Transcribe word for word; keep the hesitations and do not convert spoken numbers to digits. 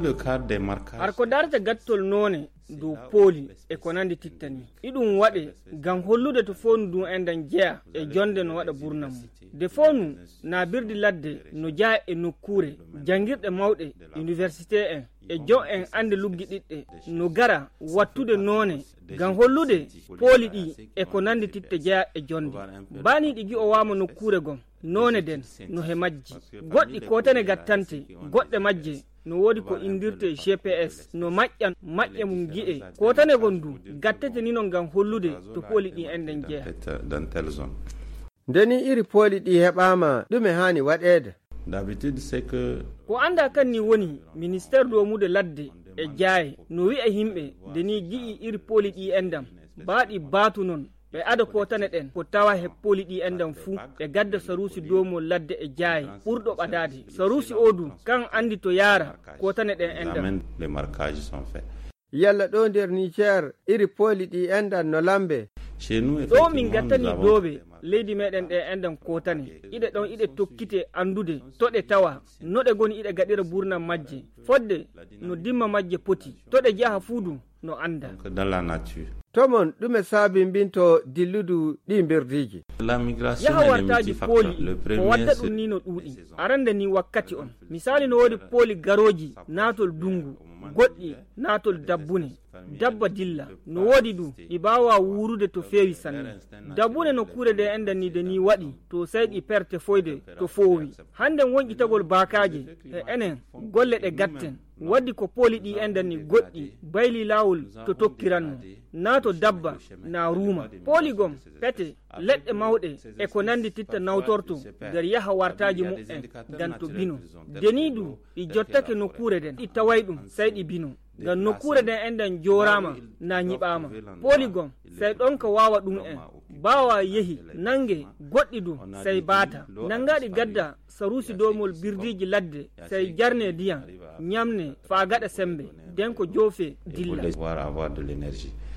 le cadre des marquages arko darta gattol none do poli e ko nandi tittani idum wade gam hollude to fonu dum endan jeya e jonde no wada burnam de fonu na birdi ladde no jaa e nokkure jangirde mawde université en e jo en ande luggi didde no gara wattude none gam hollude poli di e ko nandi titte jeya e jonde bani digi o wama nokkure gom none den no he majji goddi ko tane gattante godde majje no wodi ko indirte G P S no majjan majje mum gi'e ko tane gondu gattete ni non gam hollude to poli di enden jeya dans telle zone. Ndeni iri poli di heɓama ɗume hani waɗede? D'habitude c'est que ko anda kan ni woni ministère do mude ladde e jaaye no wi'a himɓe deni gi'i iri poli ɗi endam baaɗi baatu non ɓe ada ko tane ɗen ko tawa he poli ɗi endam fuu ɓe gadda sarusi domo ladde e jaaye ɓurɗo ɓadade sarusi odu kan andi to yaara ko tane ɗen endam les marquages sont faits. Yalla ɗo nder Niger iri poli ɗi endan no lambe Chez nous ɗo min gattani dooɓe leydi meɗen ɗe endan kotane iɗe ɗon iɗe tokkite andude toɗe tawa noɗe goni iɗe gaɗira burnam majje fodde no dimma majje poti toɗe jaha fuudu no anda dans la nature. tomon ɗume saabimbinto dilludu ɗi birdiji? La migration yaha est wartaji pooli le ko premier wadda c'est ɗum ni no ɗuuɗi arande ni wakkati on misali no woodi pooli garoji natol dungu goɗɗi natol dabbune dabba dilla no woodi ɗum ɗi bawa wurude to feewi sanne dabbune no kuure de endanide ni waɗi to sey ɗi perte foyde to foowi hande wonƴitagol bakaje e enen golle ɗe gatten waddi ko pooli ɗi endanni goɗɗi bayli lawol to tokkiranno na to dabba na ruuma pooli gom pete leɗɗe mawɗe e ko nandi titta nawtorto nder yaha wartaji mum'en gan to bino deni ɗum ɗi jottake nokkure den ɗi taway ɗum sey ɗi bino ngam nokkure den endan jorama na ñiɓama pooli gom sey ɗon ko wawa ɗum en bawa yehi nange goɗɗi ɗum sey baata nangaɗi gadda sarusi domol birdiji ladde sey jarne ndiyam ñamne fa gaɗa sembe den ko joofe dilla.